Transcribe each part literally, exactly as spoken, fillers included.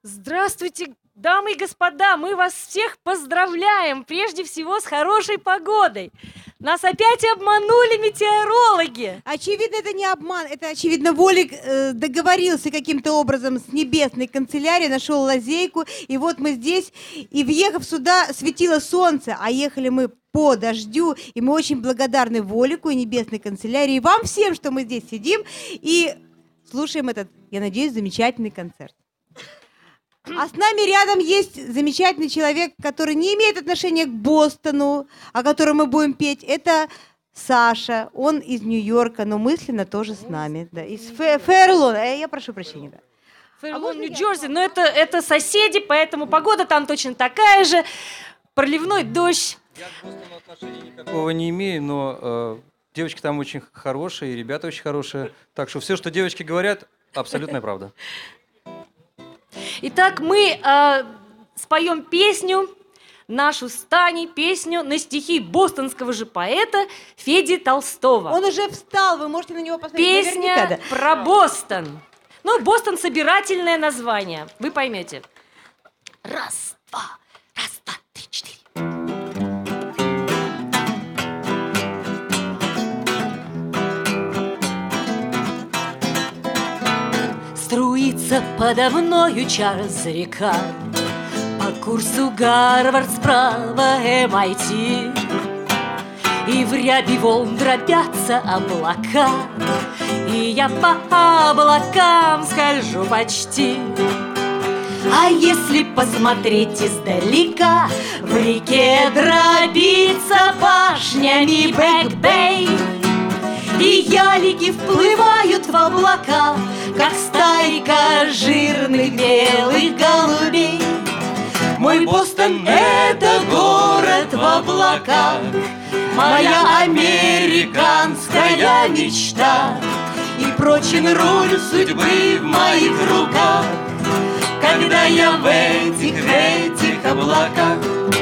Здравствуйте, дамы и господа! Мы вас всех поздравляем! Прежде всего, с хорошей погодой! Нас опять обманули метеорологи! Очевидно, это не обман. Это, очевидно, Волик э, договорился каким-то образом с небесной канцелярией, нашел лазейку, и вот мы здесь, и въехав сюда, светило солнце, а ехали мы по дождю, и мы очень благодарны Волику и небесной канцелярии, и вам всем, что мы здесь сидим и слушаем этот, я надеюсь, замечательный концерт. А с нами рядом есть замечательный человек, который не имеет отношения к Бостону, о котором мы будем петь. Это Саша, он из Нью-Йорка, но мысленно тоже с нами. Да, из Фе Ферлона. Я прошу прощения. Да. Фэрлон, Нью-Джерси, но это, это соседи, поэтому погода там точно такая же. Проливной дождь. Я к Бостону отношения никакого не имею, но э, девочки там очень хорошие, и ребята очень хорошие. Так что все, что девочки говорят, абсолютная правда. Итак, мы э, споем песню, нашу с Таней, песню на стихи бостонского же поэта Феди Толстого. Он уже встал, вы можете на него посмотреть. Песня наверняка, да. про Бостон. Ну, Бостон — собирательное название, вы поймете. Раз, два, раз, два, три, четыре. Струится подо мною Чарльз река, по курсу Гарвард, справа эм ай ти. И в ряби волн дробятся облака, и я по облакам скольжу почти. А если посмотреть издалека, в реке дробится башнями Бэк-Бэй, и ялики вплывают в облака, как стайка жирных белых голубей. Мой Бостон — это город в облаках, моя американская мечта. И прочен руль судьбы в моих руках, когда я в этих, в этих облаках.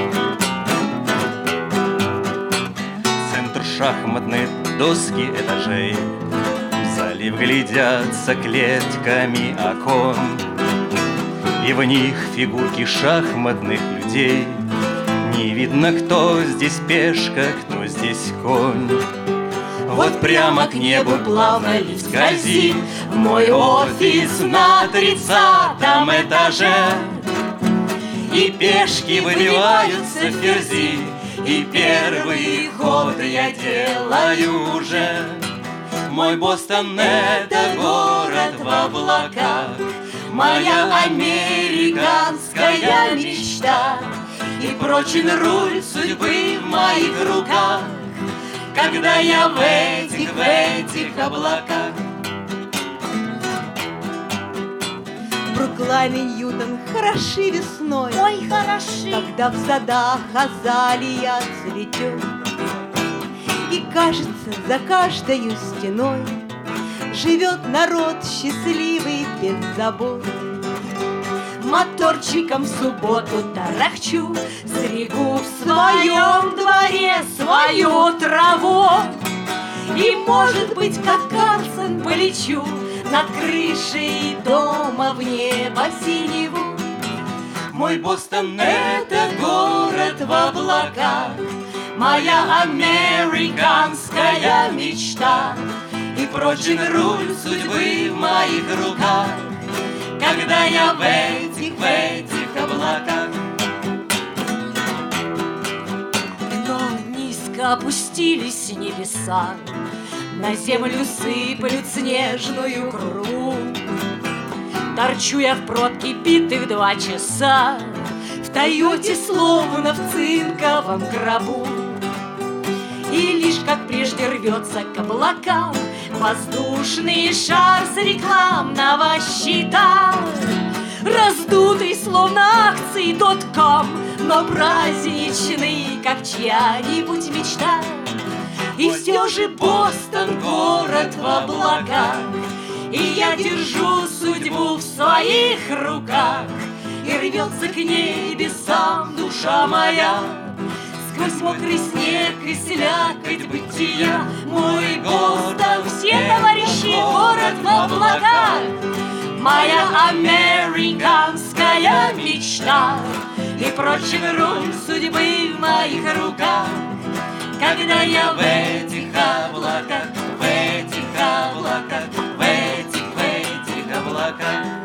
Центр шахматной доски этажей, в залив глядятся клетками окон, и в них фигурки шахматных людей. Не видно, кто здесь пешка, кто здесь конь. Вот прямо к небу плавно лифт скользит в мой офис на тридцатом этаже. И пешки выбиваются в ферзи, и первый ход я делаю уже. Мой Бостон — это город в облаках, моя американская мечта. И прочен руль судьбы в моих руках, когда я в этих, в этих облаках. Бруклайн и Ньютон хороши весной, Ой, хороши. когда в садах азалия цветет. И кажется, за каждою стеной живет народ счастливый без забот. Моторчиком в субботу тарахчу, стригу в своем дворе свою траву. И, может быть, как Карлсон, полечу над крышей дома в небо синеву. Мой Бостон — это город в облаках, Моя американская мечта. и прочен руль судьбы в моих руках, когда я в этих, в этих облаках. Но низко опустились небеса, на землю сыплют снежную кру. Торчу я в пробке битых два часа, в Тойоте словно в цинковом гробу. И лишь как прежде рвется к облакам воздушный шар с рекламного щита, раздутый словно акции .com, но праздничный, как чья-нибудь мечта. И все же Бостон — город в облаках, и я держу судьбу в своих руках, и рвется к небесам душа моя. Сквозь мокрый снег и слякоть бытия мой Бостон, все товарищи, город в облаках, моя американская мечтах, и прочен руль судьбы в моих руках. Когда я в этих облаках, в этих облаках, в этих, в этих облаках.